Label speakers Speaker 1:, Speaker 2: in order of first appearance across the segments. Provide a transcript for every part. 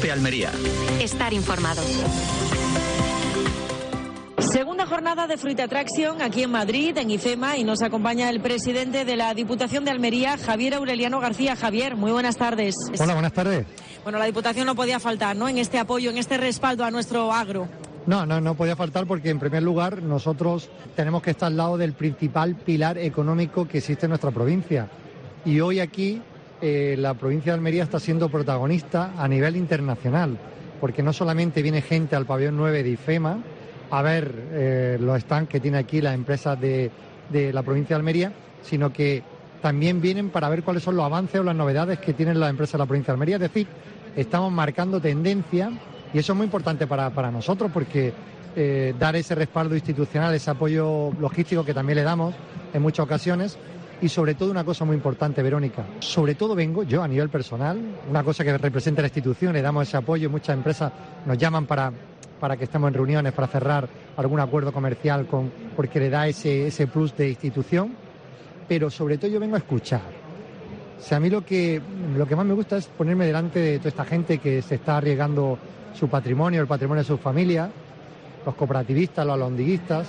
Speaker 1: COPE Almería.
Speaker 2: Estar informado.
Speaker 3: Segunda jornada de Fruit Attraction aquí en Madrid, en IFEMA, y nos acompaña el presidente de la Diputación de Almería, Javier Aureliano García. Javier, muy buenas tardes.
Speaker 4: Hola, buenas tardes.
Speaker 3: Bueno, la Diputación no podía faltar, ¿no?, en este apoyo, en este respaldo a nuestro agro.
Speaker 4: No podía faltar porque, en primer lugar, nosotros tenemos que estar al lado del principal pilar económico que existe en nuestra provincia. Y hoy aquí la provincia de Almería está siendo protagonista a nivel internacional, porque no solamente viene gente al pabellón 9 de IFEMA a ver los stands que tiene aquí las empresas de la provincia de Almería, sino que también vienen para ver cuáles son los avances o las novedades que tienen las empresas de la provincia de Almería. Es decir, estamos marcando tendencia y eso es muy importante para nosotros porque dar ese respaldo institucional, ese apoyo logístico que también le damos en muchas ocasiones. Y sobre todo una cosa muy importante, Verónica, sobre todo vengo yo a nivel personal, una cosa que representa la institución, le damos ese apoyo, muchas empresas nos llaman para que estemos en reuniones, para cerrar algún acuerdo comercial porque le da ese plus de institución, pero sobre todo yo vengo a escuchar. O sea, a mí lo que más me gusta es ponerme delante de toda esta gente que se está arriesgando su patrimonio, el patrimonio de sus familias, los cooperativistas, los alondiguistas,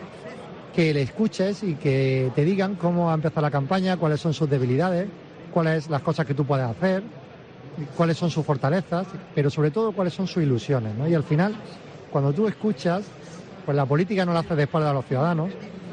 Speaker 4: que le escuches y que te digan cómo ha empezado la campaña, cuáles son sus debilidades, cuáles las cosas que tú puedes hacer, cuáles son sus fortalezas, pero sobre todo cuáles son sus ilusiones, ¿no? Y al final, cuando tú escuchas, pues la política no la haces de espaldas a los ciudadanos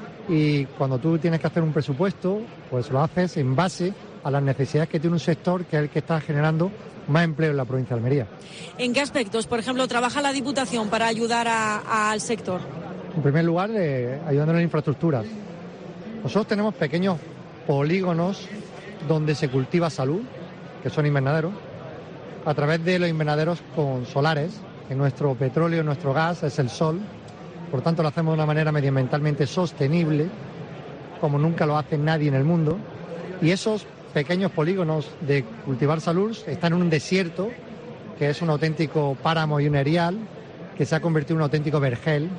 Speaker 4: y cuando tú tienes que hacer un presupuesto, pues lo haces en base a las necesidades que tiene un sector que es el que está generando más empleo en la provincia de Almería.
Speaker 3: ¿En qué aspectos, por ejemplo, trabaja la Diputación para ayudar al sector?
Speaker 4: En primer lugar, ayudando en infraestructuras. Nosotros tenemos pequeños polígonos donde se cultiva salud, que son invernaderos, a través de los invernaderos con solares, que nuestro petróleo, nuestro gas es el sol, por tanto lo hacemos de una manera medioambientalmente sostenible, como nunca lo hace nadie en el mundo, y esos pequeños polígonos de cultivar salud están en un desierto, que es un auténtico páramo y un erial, que se ha convertido en un auténtico vergel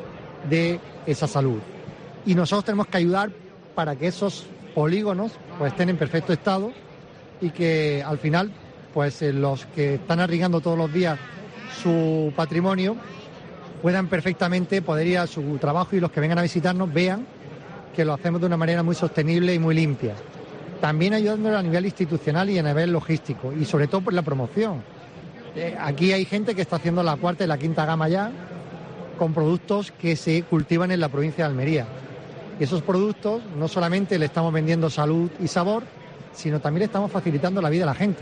Speaker 4: de esa salud. Y nosotros tenemos que ayudar para que esos polígonos pues estén en perfecto estado y que al final pues los que están arriesgando todos los días su patrimonio puedan perfectamente poder ir a su trabajo y los que vengan a visitarnos vean que lo hacemos de una manera muy sostenible y muy limpia. También ayudándole a nivel institucional y a nivel logístico y sobre todo por la promoción. Aquí hay gente que está haciendo la cuarta y la quinta gama ya con productos que se cultivan en la provincia de Almería. Y esos productos no solamente le estamos vendiendo salud y sabor, sino también le estamos facilitando la vida a la gente.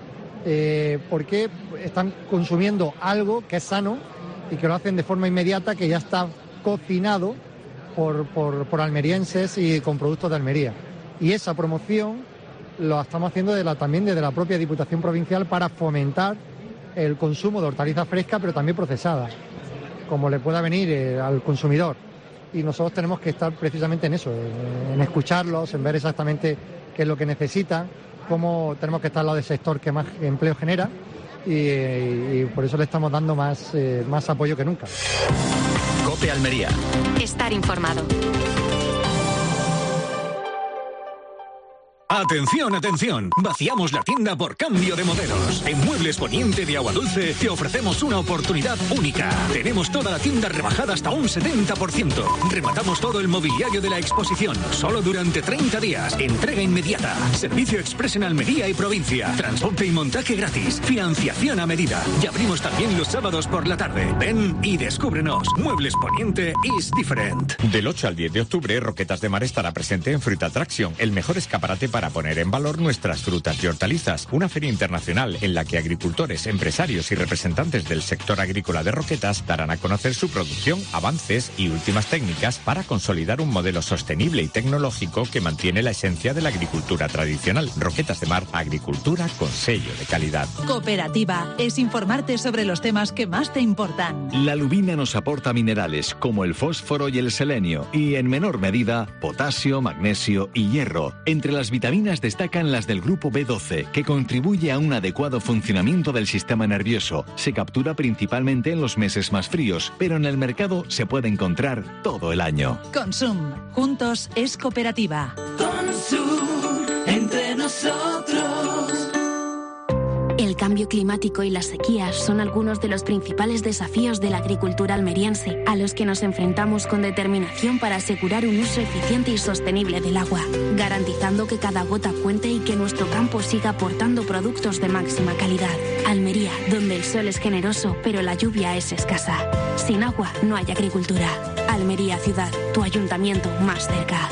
Speaker 4: Porque están consumiendo algo que es sano y que lo hacen de forma inmediata, que ya está cocinado por almerienses y con productos de Almería. Y esa promoción lo estamos haciendo también desde la propia Diputación Provincial para fomentar el consumo de hortalizas frescas, pero también procesadas, como le pueda venir al consumidor. Y nosotros tenemos que estar precisamente en eso, en escucharlos, en ver exactamente qué es lo que necesitan, cómo tenemos que estar al lado del sector que más empleo genera y por eso le estamos dando más apoyo que nunca.
Speaker 1: COPE Almería.
Speaker 2: Estar informado.
Speaker 5: ¡Atención, atención! Vaciamos la tienda por cambio de modelos. En Muebles Poniente de Aguadulce te ofrecemos una oportunidad única. Tenemos toda la tienda rebajada hasta un 70%. Rematamos todo el mobiliario de la exposición, solo durante 30 días. Entrega inmediata. Servicio express en Almería y provincia. Transporte y montaje gratis. Financiación a medida. Y abrimos también los sábados por la tarde. Ven y descúbrenos. Muebles Poniente is different.
Speaker 6: Del 8 al 10 de octubre, Roquetas de Mar estará presente en Fruit Attraction, el mejor escaparate para poner en valor nuestras frutas y hortalizas. Una feria internacional en la que agricultores, empresarios y representantes del sector agrícola de Roquetas darán a conocer su producción, avances y últimas técnicas para consolidar un modelo sostenible y tecnológico que mantiene la esencia de la agricultura tradicional. Roquetas de Mar, agricultura con sello de calidad.
Speaker 7: Cooperativa es informarte sobre los temas que más te importan.
Speaker 8: La lubina nos aporta minerales como el fósforo y el selenio y, en menor medida, potasio, magnesio y hierro. Entre las vitaminas destacan las del grupo B12, que contribuye a un adecuado funcionamiento del sistema nervioso. Se captura principalmente en los meses más fríos, pero en el mercado se puede encontrar todo el año.
Speaker 7: Consum. Juntos es cooperativa.
Speaker 9: Consum. Entre nosotros.
Speaker 2: El cambio climático y las sequías son algunos de los principales desafíos de la agricultura almeriense, a los que nos enfrentamos con determinación para asegurar un uso eficiente y sostenible del agua, garantizando que cada gota cuente y que nuestro campo siga aportando productos de máxima calidad. Almería, donde el sol es generoso, pero la lluvia es escasa. Sin agua no hay agricultura. Almería Ciudad, tu ayuntamiento más cerca.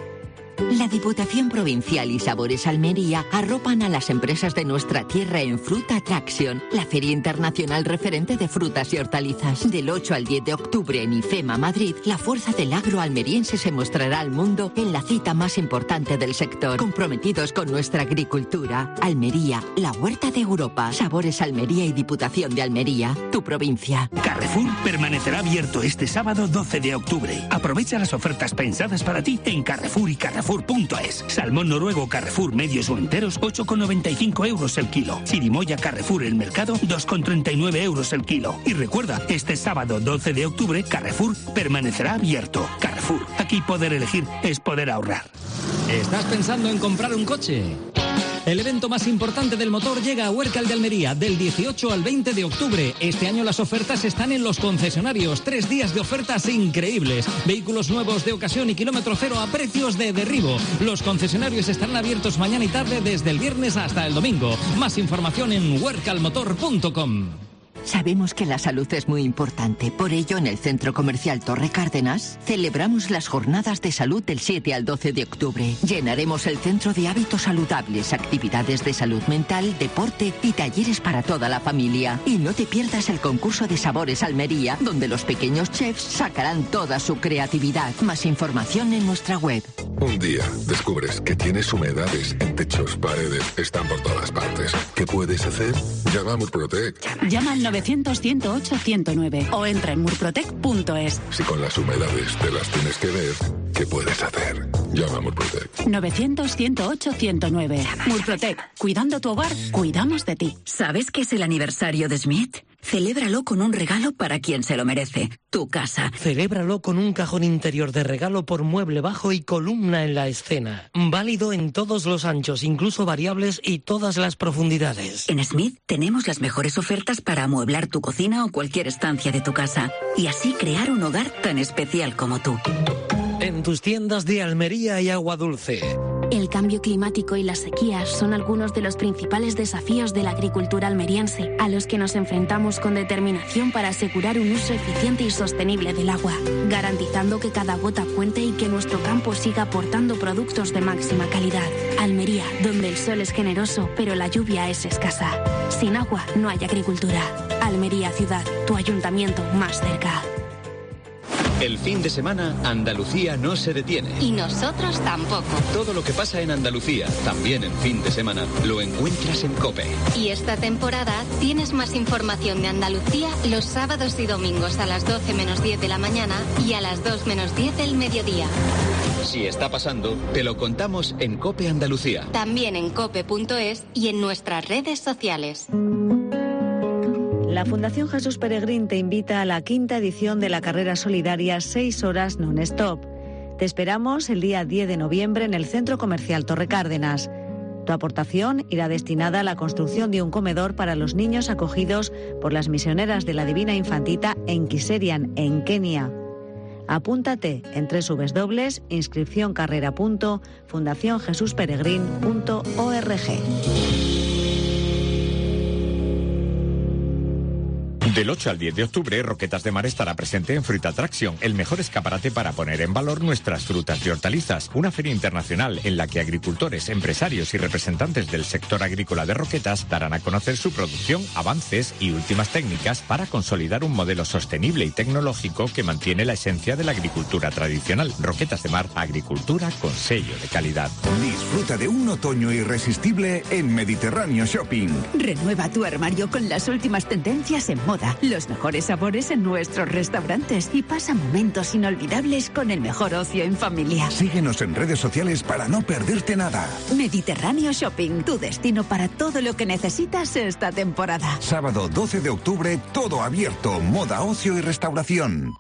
Speaker 9: La Diputación Provincial y Sabores Almería arropan a las empresas de nuestra tierra en Fruit Attraction, la feria internacional referente de frutas y hortalizas. Del 8 al 10 de octubre en IFEMA, Madrid, la fuerza del agro almeriense se mostrará al mundo en la cita más importante del sector. Comprometidos con nuestra agricultura, Almería, la huerta de Europa. Sabores Almería y Diputación de Almería, tu provincia.
Speaker 10: Carrefour permanecerá abierto este sábado 12 de octubre. Aprovecha las ofertas pensadas para ti en Carrefour y Carrefour.es. Salmón noruego Carrefour medios o enteros 8,95 euros el kilo. Chirimoya Carrefour el mercado 2,39 euros el kilo. Y recuerda, este sábado 12 de octubre Carrefour permanecerá abierto. Carrefour, aquí poder elegir es poder ahorrar.
Speaker 11: ¿Estás pensando en comprar un coche? El evento más importante del motor llega a Huércal de Almería del 18 al 20 de octubre. Este año las ofertas están en los concesionarios. 3 días de ofertas increíbles. Vehículos nuevos de ocasión y kilómetro cero a precios de derribo. Los concesionarios estarán abiertos mañana y tarde desde el viernes hasta el domingo. Más información en huércalmotor.com.
Speaker 9: Sabemos que la salud es muy importante. Por ello, en el Centro Comercial Torre Cárdenas, celebramos las Jornadas de Salud del 7 al 12 de octubre. Llenaremos el centro de hábitos saludables, actividades de salud mental, deporte y talleres para toda la familia. Y no te pierdas el concurso de Sabores Almería, donde los pequeños chefs sacarán toda su creatividad. Más información en nuestra web.
Speaker 12: Un día descubres que tienes humedades en techos, paredes, están por todas partes. ¿Qué puedes hacer? Llama a Murprotec.
Speaker 13: Llama al 900-108-109 o entra en murprotec.es.
Speaker 12: Si con las humedades te las tienes que ver, ¿qué puedes hacer? Llama a Murprotec.
Speaker 13: 900-108-109. Murprotec. Cuidando tu hogar, cuidamos de ti.
Speaker 14: ¿Sabes qué es el aniversario de Smith? Celébralo con un regalo para quien se lo merece. Tu casa.
Speaker 15: Celébralo con un cajón interior de regalo por mueble bajo y columna en la escena. Válido en todos los anchos, incluso variables y todas las profundidades.
Speaker 14: En Smith tenemos las mejores ofertas para amueblar tu cocina o cualquier estancia de tu casa. Y así crear un hogar tan especial como tú.
Speaker 15: En tus tiendas de Almería y Agua Dulce.
Speaker 2: El cambio climático y las sequías son algunos de los principales desafíos de la agricultura almeriense, a los que nos enfrentamos con determinación para asegurar un uso eficiente y sostenible del agua, garantizando que cada gota cuente y que nuestro campo siga aportando productos de máxima calidad. Almería, donde el sol es generoso, pero la lluvia es escasa. Sin agua no hay agricultura. Almería Ciudad, tu ayuntamiento más cerca.
Speaker 1: El fin de semana, Andalucía no se detiene.
Speaker 2: Y nosotros tampoco.
Speaker 1: Todo lo que pasa en Andalucía, también en fin de semana, lo encuentras en COPE.
Speaker 2: Y esta temporada tienes más información de Andalucía los sábados y domingos a las 12 menos 10 de la mañana y a las 2 menos 10 del mediodía.
Speaker 1: Si está pasando, te lo contamos en COPE Andalucía.
Speaker 2: También en cope.es y en nuestras redes sociales.
Speaker 16: La Fundación Jesús Peregrín te invita a la 5ª edición de la carrera solidaria 6 horas non-stop. Te esperamos el día 10 de noviembre en el Centro Comercial Torre Cárdenas. Tu aportación irá destinada a la construcción de un comedor para los niños acogidos por las misioneras de la Divina Infantita en Kiserian, en Kenia. Apúntate en www.inscripcioncarrera.fundacionjesusperegrin.org.
Speaker 6: Del 8 al 10 de octubre, Roquetas de Mar estará presente en Fruit Attraction, el mejor escaparate para poner en valor nuestras frutas y hortalizas. Una feria internacional en la que agricultores, empresarios y representantes del sector agrícola de Roquetas darán a conocer su producción, avances y últimas técnicas para consolidar un modelo sostenible y tecnológico que mantiene la esencia de la agricultura tradicional. Roquetas de Mar, agricultura con sello de calidad.
Speaker 17: Disfruta de un otoño irresistible en Mediterráneo Shopping.
Speaker 18: Renueva tu armario con las últimas tendencias en moda, los mejores sabores en nuestros restaurantes y pasa momentos inolvidables con el mejor ocio en familia.
Speaker 17: Síguenos en redes sociales para no perderte nada.
Speaker 18: Mediterráneo Shopping, tu destino para todo lo que necesitas esta temporada.
Speaker 17: Sábado 12 de octubre, todo abierto, moda, ocio y restauración.